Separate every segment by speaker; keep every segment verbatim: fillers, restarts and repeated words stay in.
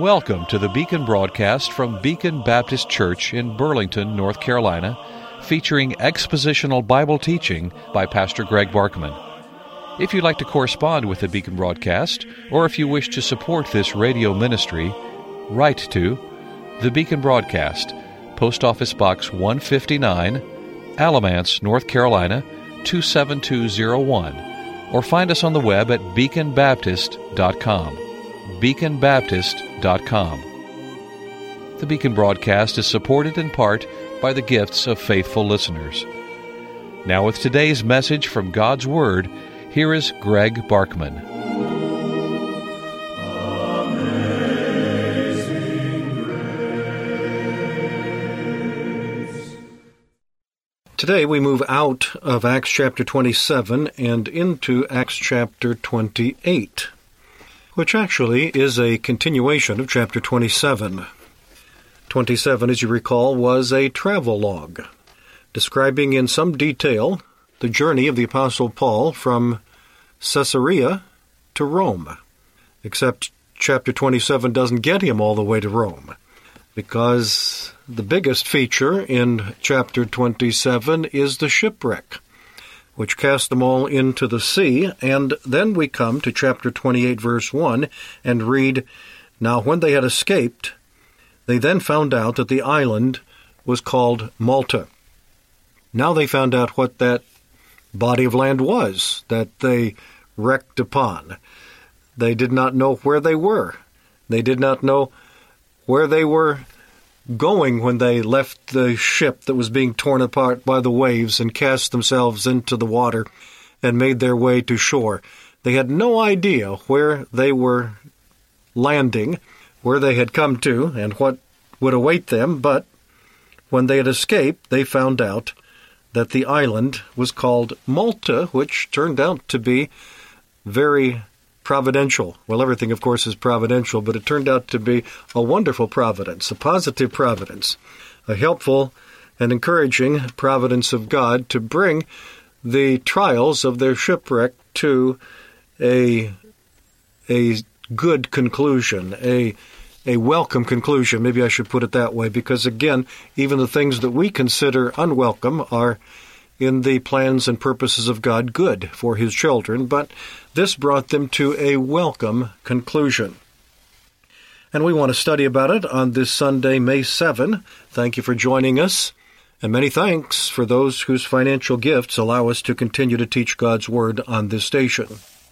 Speaker 1: Welcome to the Beacon broadcast from Beacon Baptist Church in Burlington, North Carolina, featuring expositional Bible teaching by Pastor Greg Barkman. If you'd like to correspond with the Beacon broadcast, or if you wish to support this radio ministry, write to the Beacon Broadcast, Post Office Box one fifty-nine, Alamance, North Carolina, two seven two zero one, or find us on the web at beacon baptist dot com. beacon baptist dot com. The Beacon broadcast is supported in part by the gifts of faithful listeners. Now with today's message from God's Word, here is Greg Barkman.
Speaker 2: Today we move out of Acts chapter twenty-seven and into Acts chapter twenty-eight, which actually is a continuation of chapter twenty-seven. twenty-seven, as you recall, was a travel log, describing in some detail the journey of the Apostle Paul from Caesarea to Rome, except chapter twenty-seven doesn't get him all the way to Rome, because the biggest feature in chapter twenty-seven is the shipwreck, which cast them all into the sea. And then we come to chapter twenty-eight, verse one, and read, "Now when they had escaped, they then found out that the island was called Malta." Now they found out what that body of land was that they wrecked upon. They did not know where they were. They did not know where they were going when they left the ship that was being torn apart by the waves and cast themselves into the water and made their way to shore. They had no idea where they were landing, where they had come to, and what would await them, but when they had escaped, they found out that the island was called Malta, which turned out to be very providential. Well, everything, of course, is providential, but it turned out to be a wonderful providence, a positive providence, a helpful and encouraging providence of God to bring the trials of their shipwreck to a a good conclusion, a a welcome conclusion. Maybe I should put it that way, because, again, even the things that we consider unwelcome are in the plans and purposes of God good for His children, but this brought them to a welcome conclusion. And we want to study about it on this Sunday, May seventh. Thank you for joining us, and many thanks for those whose financial gifts allow us to continue to teach God's Word on this station.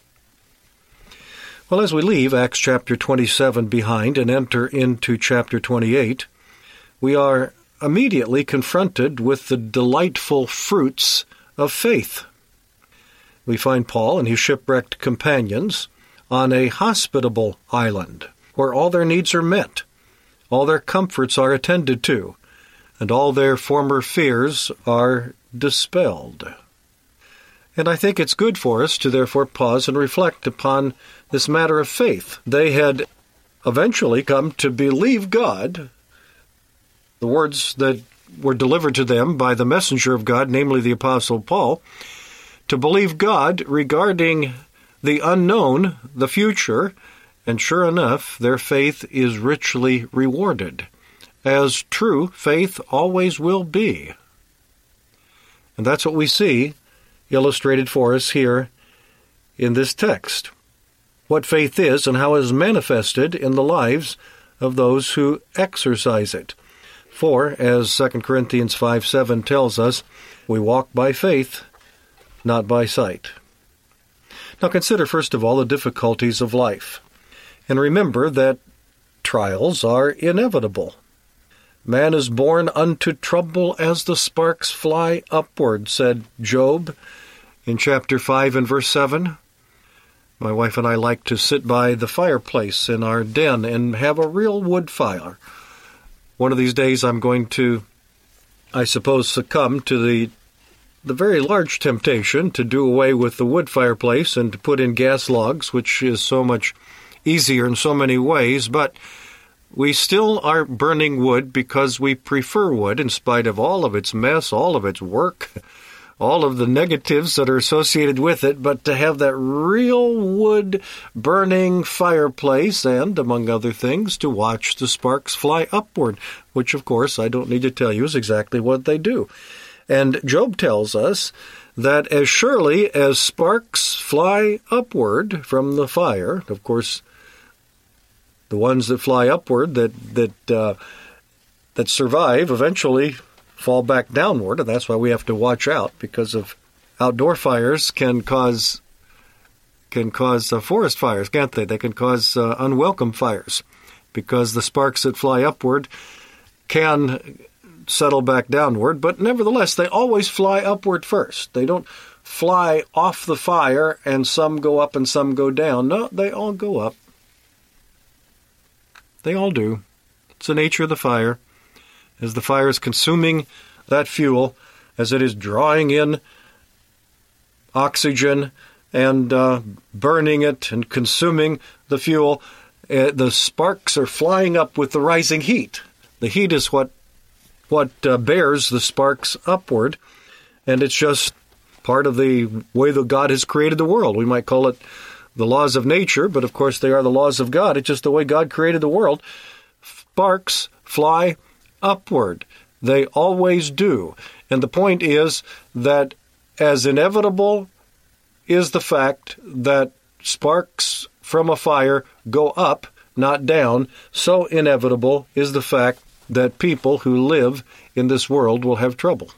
Speaker 2: Well, as we leave Acts chapter twenty-seven behind and enter into chapter twenty-eight, we are immediately confronted with the delightful fruits of faith. We find Paul and his shipwrecked companions on a hospitable island where all their needs are met, all their comforts are attended to, and all their former fears are dispelled. And I think it's good for us to therefore pause and reflect upon this matter of faith. They had eventually come to believe God, the words that were delivered to them by the messenger of God, namely the Apostle Paul, to believe God regarding the unknown, the future, and sure enough, their faith is richly rewarded, as true faith always will be. And that's what we see illustrated for us here in this text. What faith is and how it is manifested in the lives of those who exercise it. For, as Second Corinthians five seven tells us, we walk by faith, not by sight. Now consider, first of all, the difficulties of life. And remember that trials are inevitable. Man is born unto trouble as the sparks fly upward, said Job in chapter five and verse seven. My wife and I like to sit by the fireplace in our den and have a real wood fire. One of these days I'm going to, I suppose, succumb to the the very large temptation to do away with the wood fireplace and to put in gas logs, which is so much easier in so many ways, but we still are burning wood because we prefer wood in spite of all of its mess, all of its work, all of the negatives that are associated with it, but to have that real wood burning fireplace and, among other things, to watch the sparks fly upward, which, of course, I don't need to tell you is exactly what they do. And Job tells us that as surely as sparks fly upward from the fire, of course, the ones that fly upward that that uh, that survive eventually fall back downward, and that's why we have to watch out, because of outdoor fires can cause can cause uh, forest fires, can't they? They can cause uh, unwelcome fires, because the sparks that fly upward can settle back downward, but nevertheless, they always fly upward first. They don't fly off the fire and some go up and some go down. No, they all go up. They all do. It's the nature of the fire. As the fire is consuming that fuel, as it is drawing in oxygen and uh, burning it and consuming the fuel, uh, the sparks are flying up with the rising heat. The heat is what what uh, bears the sparks upward, and it's just part of the way that God has created the world. We might call it the laws of nature, but of course they are the laws of God. It's just the way God created the world. Sparks fly upward. They always do. And the point is that as inevitable is the fact that sparks from a fire go up, not down, so inevitable is the fact that people who live in this world will have trouble.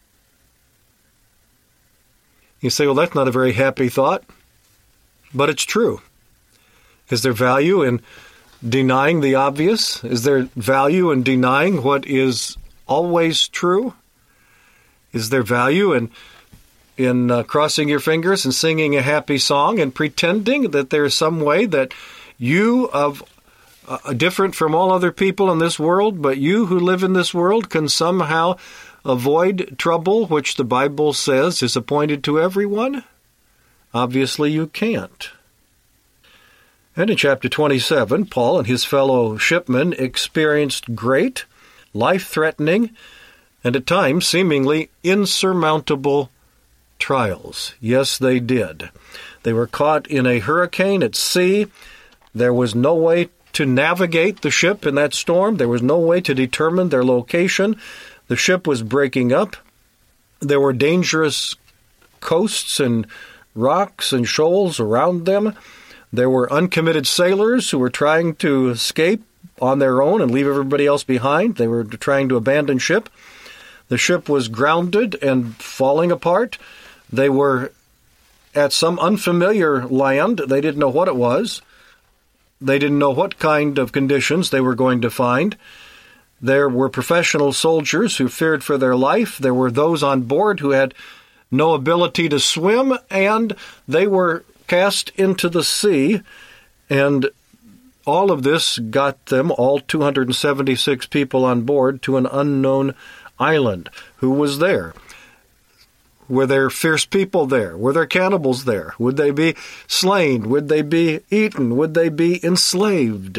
Speaker 2: You say, well, that's not a very happy thought, but it's true. Is there value in denying the obvious? Is there value in denying what is always true? Is there value in in uh, crossing your fingers and singing a happy song and pretending that there is some way that you, of uh, different from all other people in this world, but you who live in this world can somehow avoid trouble, which the Bible says is appointed to everyone? Obviously you can't. And in chapter twenty-seven, Paul and his fellow shipmen experienced great, life-threatening, and at times seemingly insurmountable trials. Yes, they did. They were caught in a hurricane at sea. There was no way to navigate the ship in that storm. There was no way to determine their location. The ship was breaking up. There were dangerous coasts and rocks and shoals around them. There were uncommitted sailors who were trying to escape on their own and leave everybody else behind. They were trying to abandon ship. The ship was grounded and falling apart. They were at some unfamiliar land. They didn't know what it was. They didn't know what kind of conditions they were going to find. There were professional soldiers who feared for their life. There were those on board who had no ability to swim, and they were cast into the sea, and all of this got them, all two hundred seventy-six people on board, to an unknown island. Who was there? Were there fierce people there? Were there cannibals there? Would they be slain? Would they be eaten? Would they be enslaved?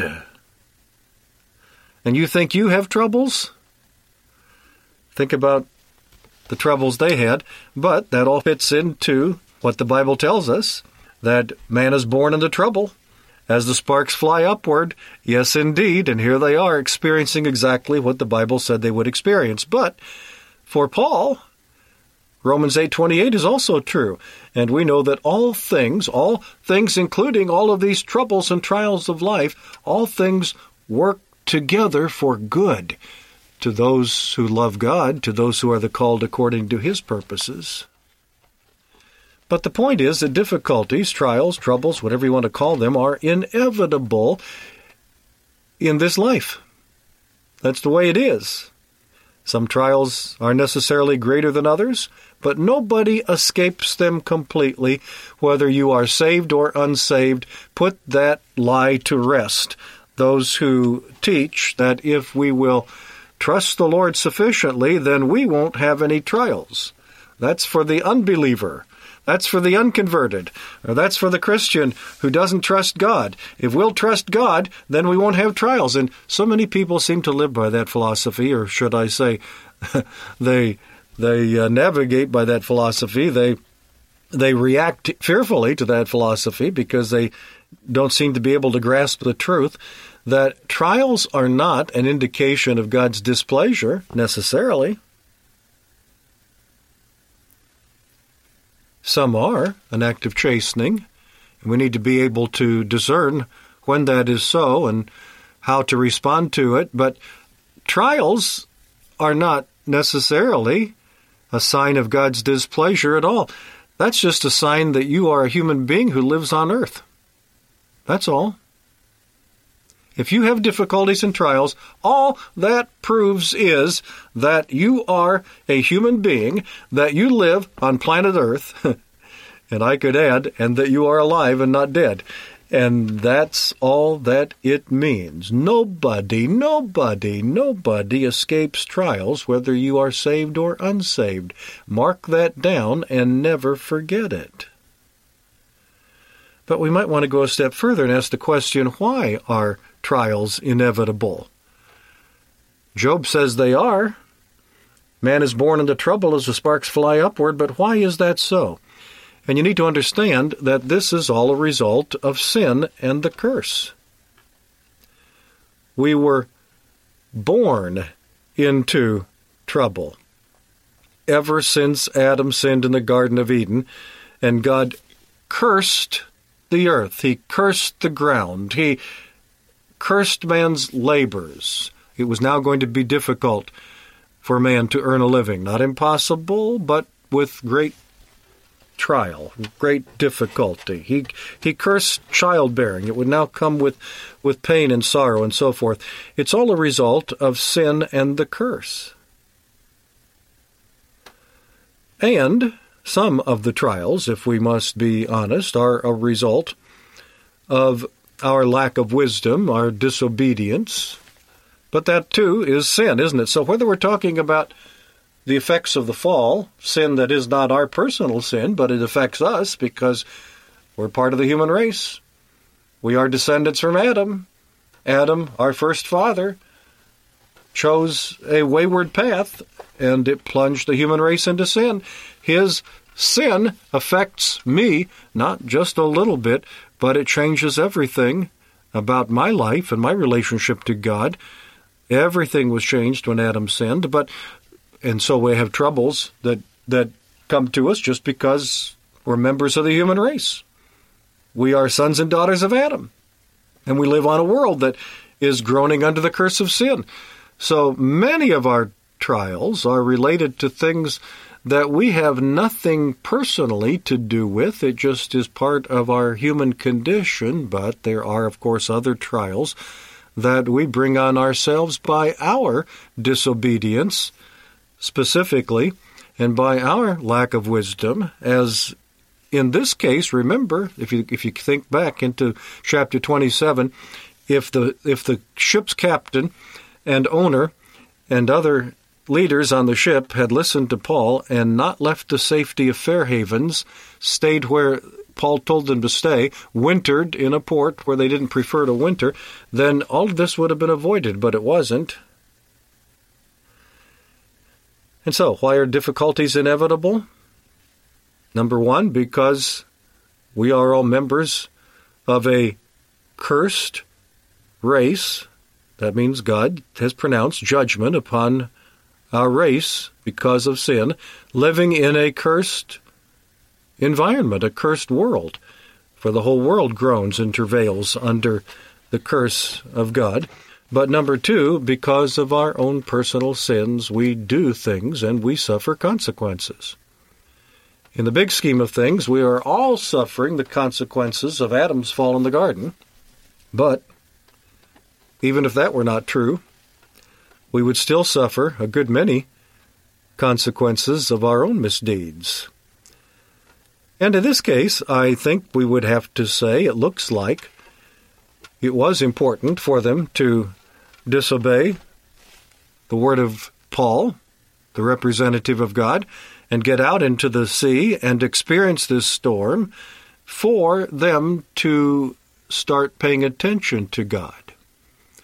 Speaker 2: And you think you have troubles? Think about the troubles they had, but that all fits into what the Bible tells us, that man is born into trouble. As the sparks fly upward, yes, indeed, and here they are experiencing exactly what the Bible said they would experience. But for Paul, Romans eight twenty-eight is also true, and we know that all things, all things including all of these troubles and trials of life, all things work together for good to those who love God, to those who are the called according to His purposes. But the point is that difficulties, trials, troubles, whatever you want to call them, are inevitable in this life. That's the way it is. Some trials are necessarily greater than others, but nobody escapes them completely, whether you are saved or unsaved. Put that lie to rest. Those who teach that if we will trust the Lord sufficiently, then we won't have any trials. That's for the unbeliever. That's for the unconverted, or that's for the Christian who doesn't trust God. If we'll trust God, then we won't have trials. And so many people seem to live by that philosophy, or should I say, they they uh, navigate by that philosophy. They they react fearfully to that philosophy because they don't seem to be able to grasp the truth that trials are not an indication of God's displeasure necessarily. Some are an act of chastening, and we need to be able to discern when that is so and how to respond to it. But trials are not necessarily a sign of God's displeasure at all. That's just a sign that you are a human being who lives on earth. That's all. If you have difficulties and trials, all that proves is that you are a human being, that you live on planet Earth, and I could add, and that you are alive and not dead. And that's all that it means. Nobody, nobody, nobody escapes trials, whether you are saved or unsaved. Mark that down and never forget it. But we might want to go a step further and ask the question, why are trials inevitable? Job says they are. Man is born into trouble as the sparks fly upward, but why is that so? And you need to understand that this is all a result of sin and the curse. We were born into trouble ever since Adam sinned in the Garden of Eden, and God cursed the earth. He cursed the ground. He cursed man's labors. It was now going to be difficult for man to earn a living. Not impossible, but with great trial, great difficulty. He he cursed childbearing. It would now come with, with pain and sorrow and so forth. It's all a result of sin and the curse. And some of the trials, if we must be honest, are a result of our lack of wisdom, our disobedience. But that, too, is sin, isn't it? So whether we're talking about the effects of the fall, sin that is not our personal sin, but it affects us because we're part of the human race. We are descendants from Adam. Adam, our first father, chose a wayward path, and it plunged the human race into sin. His sin affects me, not just a little bit, but it changes everything about my life and my relationship to God. Everything was changed when Adam sinned, but and so we have troubles that, that come to us just because we're members of the human race. We are sons and daughters of Adam, and we live on a world that is groaning under the curse of sin. So many of our trials are related to things that we have nothing personally to do with. It just is part of our human condition, but there are, of course, other trials that we bring on ourselves by our disobedience, specifically, and by our lack of wisdom, as in this case, remember, if you if you think back into chapter twenty-seven, if the if the ship's captain and owner and other leaders on the ship had listened to Paul and not left the safety of Fair Havens, stayed where Paul told them to stay, wintered in a port where they didn't prefer to winter, then all of this would have been avoided, but it wasn't. And so, why are difficulties inevitable? Number one, because we are all members of a cursed race. That means God has pronounced judgment upon our race because of sin, living in a cursed environment, a cursed world. For the whole world groans and travails under the curse of God. But number two, because of our own personal sins, we do things and we suffer consequences. In the big scheme of things, we are all suffering the consequences of Adam's fall in the garden. But even if that were not true, we would still suffer a good many consequences of our own misdeeds. And in this case, I think we would have to say it looks like it was important for them to disobey the word of Paul, the representative of God, and get out into the sea and experience this storm for them to start paying attention to God.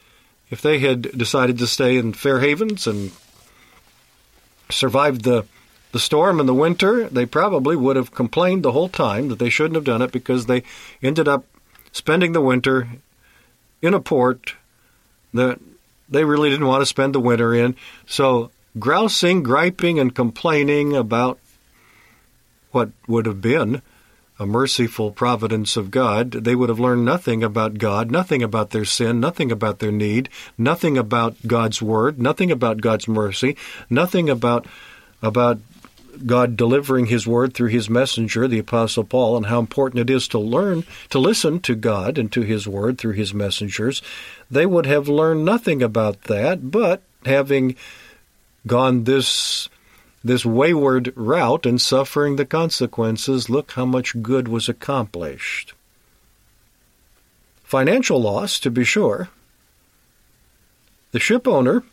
Speaker 2: If they had decided to stay in Fair Havens and survived the the storm in the winter, they probably would have complained the whole time that they shouldn't have done it because they ended up spending the winter in a port that they really didn't want to spend the winter in. So grousing, griping, and complaining about what would have been a merciful providence of God, they would have learned nothing about God, nothing about their sin, nothing about their need, nothing about God's word, nothing about God's mercy, nothing about about God delivering his word through his messenger, the Apostle Paul, and how important it is to learn, to listen to God and to his word through his messengers. They would have learned nothing about that, but having gone this this wayward route and suffering the consequences, look how much good was accomplished. Financial loss, to be sure. The ship owner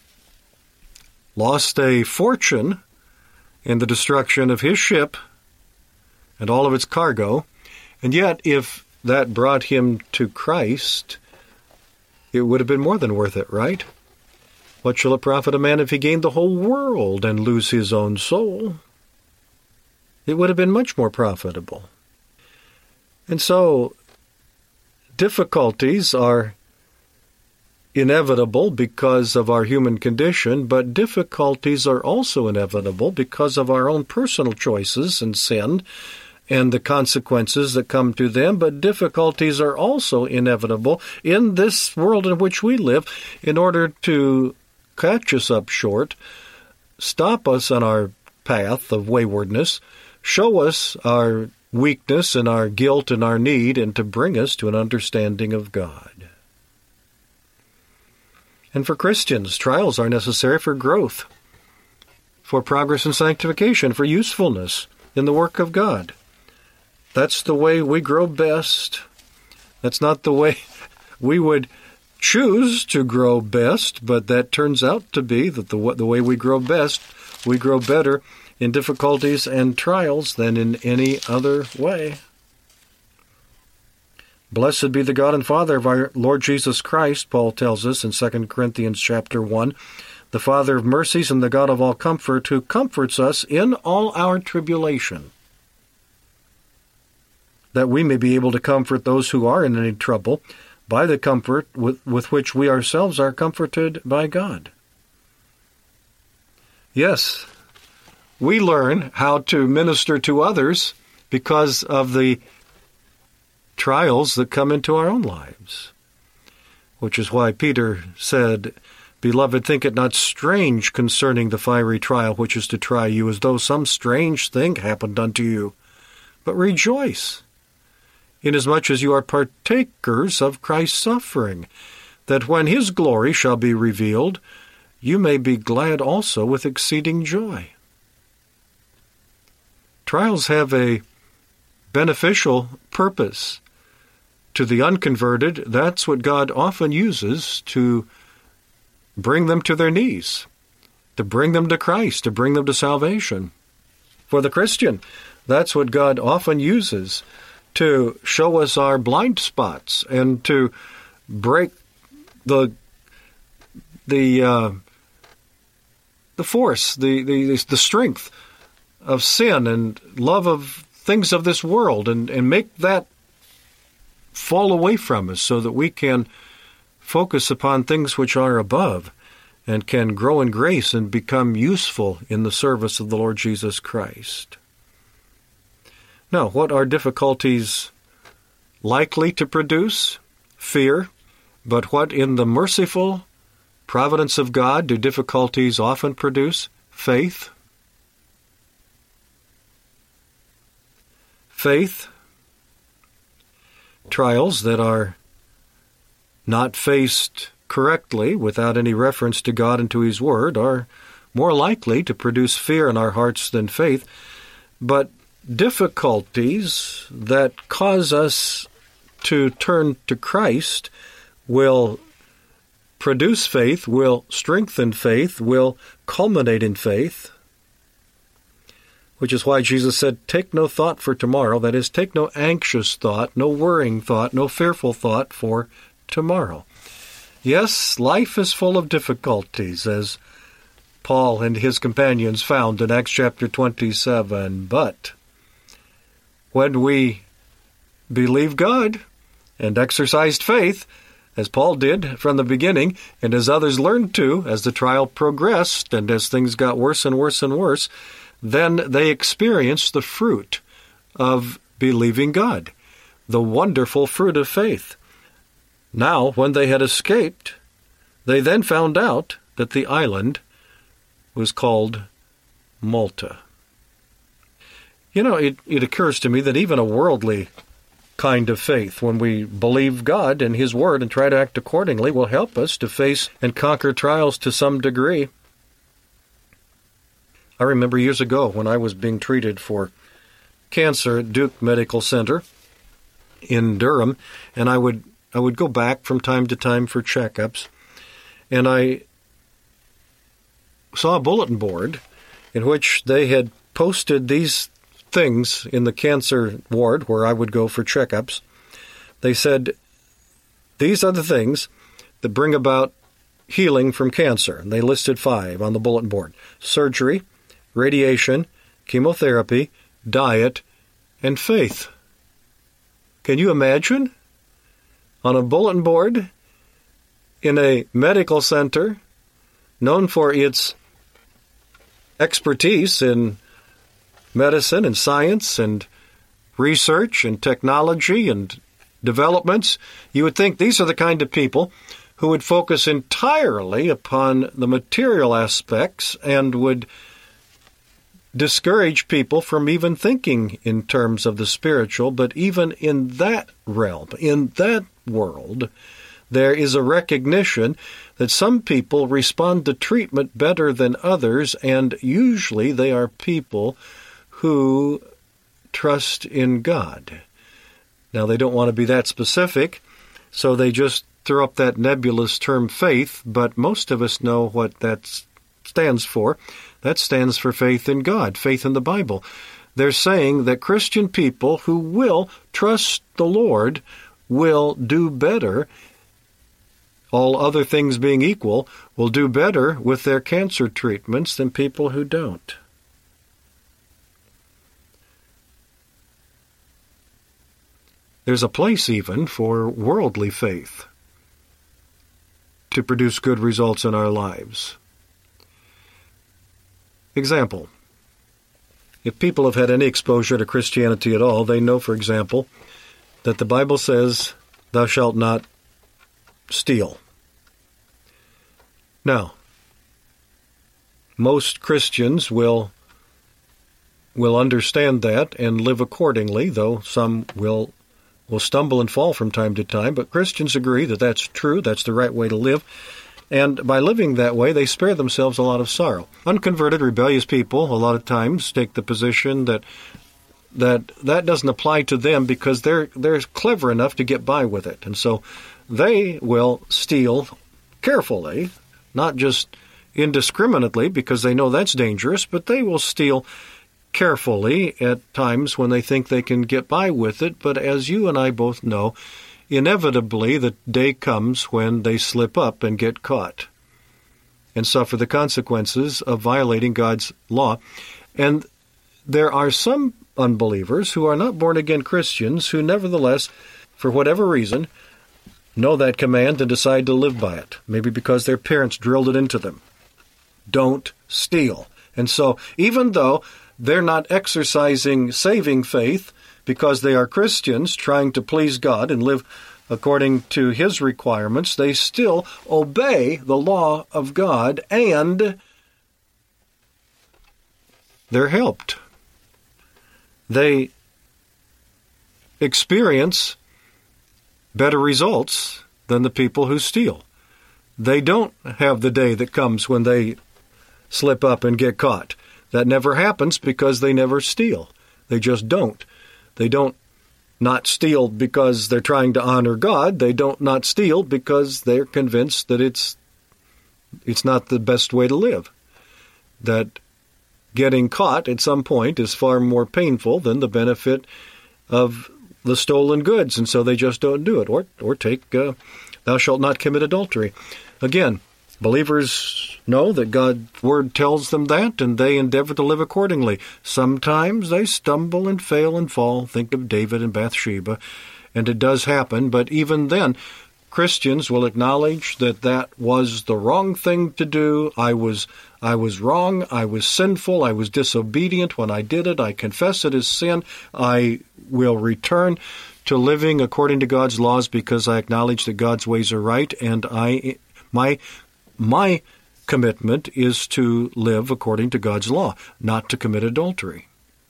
Speaker 2: lost a fortune in the destruction of his ship and all of its cargo, and yet if that brought him to Christ, it would have been more than worth it, right? What shall it profit a man if he gain the whole world and lose his own soul? It would have been much more profitable. And so, difficulties are inevitable because of our human condition, but difficulties are also inevitable because of our own personal choices and sin and the consequences that come to them. But difficulties are also inevitable in this world in which we live in order to catch us up short, stop us on our path of waywardness, show us our weakness and our guilt and our need, and to bring us to an understanding of God. And for Christians, trials are necessary for growth, for progress and sanctification, for usefulness in the work of God. That's the way we grow best. That's not the way we would choose to grow best, but that turns out to be that the, the way we grow best, we grow better in difficulties and trials than in any other way. Blessed be the God and Father of our Lord Jesus Christ, Paul tells us in Second Corinthians chapter one, the Father of mercies and the God of all comfort, who comforts us in all our tribulation, that we may be able to comfort those who are in any trouble by the comfort with, with which we ourselves are comforted by God. Yes, we learn how to minister to others because of the trials that come into our own lives, which is why Peter said, Beloved, think it not strange concerning the fiery trial which is to try you, as though some strange thing happened unto you. But rejoice, inasmuch as you are partakers of Christ's suffering, that when his glory shall be revealed, you may be glad also with exceeding joy. Trials have a beneficial purpose. To the unconverted, that's what God often uses to bring them to their knees, to bring them to Christ, to bring them to salvation. For the Christian, that's what God often uses to show us our blind spots and to break the the uh, the force, the, the the strength of sin and love of things of this world, and, and make that fall away from us so that we can focus upon things which are above and can grow in grace and become useful in the service of the Lord Jesus Christ. Now, what are difficulties likely to produce? Fear. But what in the merciful providence of God do difficulties often produce? Faith. Faith. Trials that are not faced correctly without any reference to God and to His Word are more likely to produce fear in our hearts than faith. But difficulties that cause us to turn to Christ will produce faith, will strengthen faith, will culminate in faith, which is why Jesus said, take no thought for tomorrow. That is, take no anxious thought, no worrying thought, no fearful thought for tomorrow. Yes, life is full of difficulties, as Paul and his companions found in Acts chapter twenty-seven. But when we believe God and exercised faith, as Paul did from the beginning, and as others learned to, as the trial progressed and as things got worse and worse and worse, then they experienced the fruit of believing God, the wonderful fruit of faith. Now, when they had escaped, they then found out that the island was called Malta. You know, it, it occurs to me that even a worldly kind of faith, when we believe God and His Word and try to act accordingly, will help us to face and conquer trials to some degree. I remember years ago when I was being treated for cancer at Duke Medical Center in Durham, and I would I would go back from time to time for checkups, and I saw a bulletin board in which they had posted these things in the cancer ward where I would go for checkups. They said, these are the things that bring about healing from cancer. And they listed five on the bulletin board: surgery, radiation, chemotherapy, diet, and faith. Can you imagine? On a bulletin board in a medical center known for its expertise in medicine and science and research and technology and developments, you would think these are the kind of people who would focus entirely upon the material aspects and would discourage people from even thinking in terms of the spiritual. But even in that realm, in that world, there is a recognition that some people respond to treatment better than others, and usually they are people who trust in God. Now, they don't want to be that specific, so they just throw up that nebulous term faith, but most of us know what that stands for. That stands for faith in God, faith in the Bible. They're saying that Christian people who will trust the Lord will do better, all other things being equal, will do better with their cancer treatments than people who don't. There's a place even for worldly faith to produce good results in our lives. Example, if people have had any exposure to Christianity at all, they know, for example, that the Bible says, "Thou shalt not steal." Now, most Christians will will understand that and live accordingly, though some will will stumble and fall from time to time, but Christians agree that that's true, that's the right way to live, and by living that way, they spare themselves a lot of sorrow. Unconverted, rebellious people a lot of times take the position that that that doesn't apply to them because they're they're clever enough to get by with it, and so they will steal carefully, not just indiscriminately because they know that's dangerous, but they will steal carefully at times when they think they can get by with it. But as you and I both know, inevitably the day comes when they slip up and get caught and suffer the consequences of violating God's law. And there are some unbelievers who are not born-again Christians who nevertheless, for whatever reason, know that command and decide to live by it, maybe because their parents drilled it into them. Don't steal. And so even though they're not exercising saving faith because they are Christians trying to please God and live according to His requirements, they still obey the law of God, and they're helped. They experience better results than the people who steal. They don't have the day that comes when they slip up and get caught. That never happens because they never steal. They just don't. They don't not steal because they're trying to honor God. They don't not steal because they're convinced that it's it's not the best way to live. That getting caught at some point is far more painful than the benefit of the stolen goods, and so they just don't do it. Or or take, uh, thou shalt not commit adultery. Again, believers know that God's Word tells them that, and they endeavor to live accordingly. Sometimes they stumble and fail and fall. Think of David and Bathsheba. And it does happen, but even then, Christians will acknowledge that that was the wrong thing to do. I was I was wrong. I was sinful. I was disobedient when I did it. I confess it as sin. I will return to living according to God's laws because I acknowledge that God's ways are right, and I my my commitment is to live according to God's law, not to commit adultery.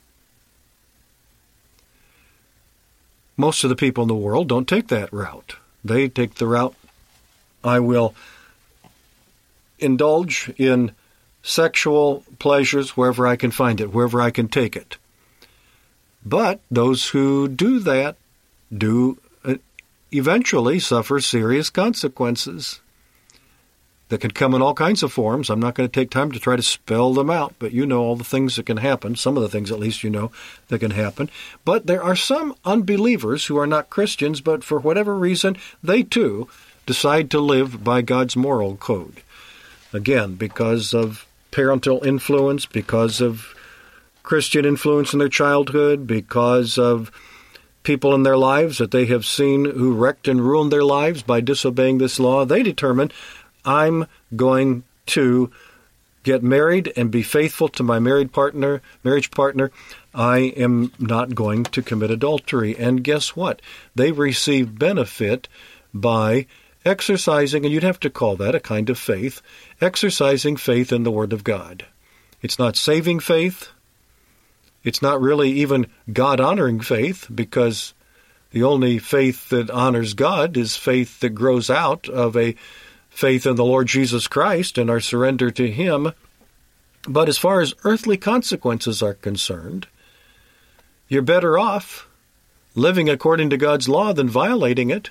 Speaker 2: Most of the people in the world don't take that route. They take the route, I will indulge in sexual pleasures wherever I can find it, wherever I can take it. But those who do that do eventually suffer serious consequences that can come in all kinds of forms. I'm not going to take time to try to spell them out, but you know all the things that can happen, some of the things at least you know that can happen. But there are some unbelievers who are not Christians, but for whatever reason, they too decide to live by God's moral code. Again, because of parental influence, because of Christian influence in their childhood, because of people in their lives that they have seen who wrecked and ruined their lives by disobeying this law, they determine, I'm going to get married and be faithful to my married partner, marriage partner. I am not going to commit adultery. And guess what? They receive benefit by exercising, and you'd have to call that a kind of faith, exercising faith in the Word of God. It's not saving faith. It's not really even God-honoring faith, because the only faith that honors God is faith that grows out of a faith in the Lord Jesus Christ and our surrender to Him. But as far as earthly consequences are concerned, you're better off living according to God's law than violating it.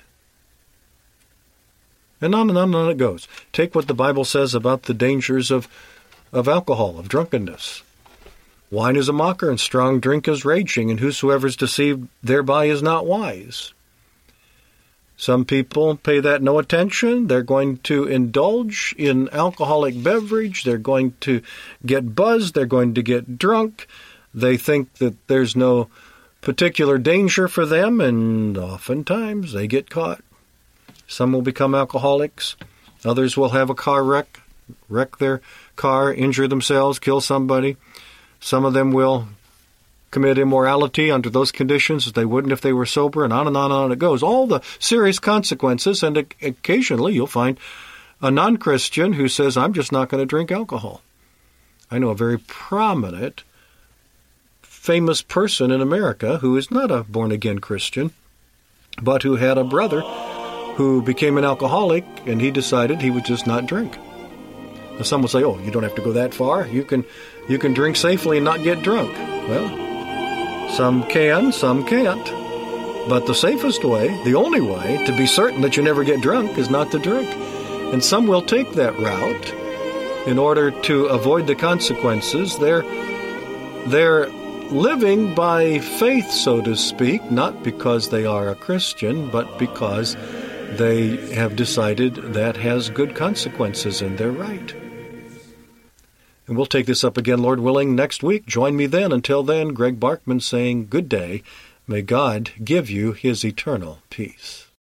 Speaker 2: And on and on and on it goes. Take what the Bible says about the dangers of, of alcohol, of drunkenness. Wine is a mocker, and strong drink is raging, and whosoever is deceived thereby is not wise. Some people pay that no attention. They're going to indulge in alcoholic beverage. They're going to get buzzed. They're going to get drunk. They think that there's no particular danger for them, and oftentimes they get caught. Some will become alcoholics. Others will have a car wreck, wreck their car, injure themselves, kill somebody. Some of them will commit immorality under those conditions as they wouldn't if they were sober, and on and on and on it goes. All the serious consequences, and occasionally you'll find a non-Christian who says, I'm just not going to drink alcohol. I know a very prominent, famous person in America who is not a born-again Christian, but who had a brother who became an alcoholic, and he decided he would just not drink. Now, some will say, oh, you don't have to go that far. You can you can drink safely and not get drunk. Well, some can, some can't. But the safest way, the only way to be certain that you never get drunk is not to drink. And some will take that route in order to avoid the consequences. They're, they're living by faith, so to speak, not because they are a Christian, but because they have decided that has good consequences and they're right. And we'll take this up again, Lord willing, next week. Join me then. Until then, Greg Barkman saying good day. May God give you His eternal peace.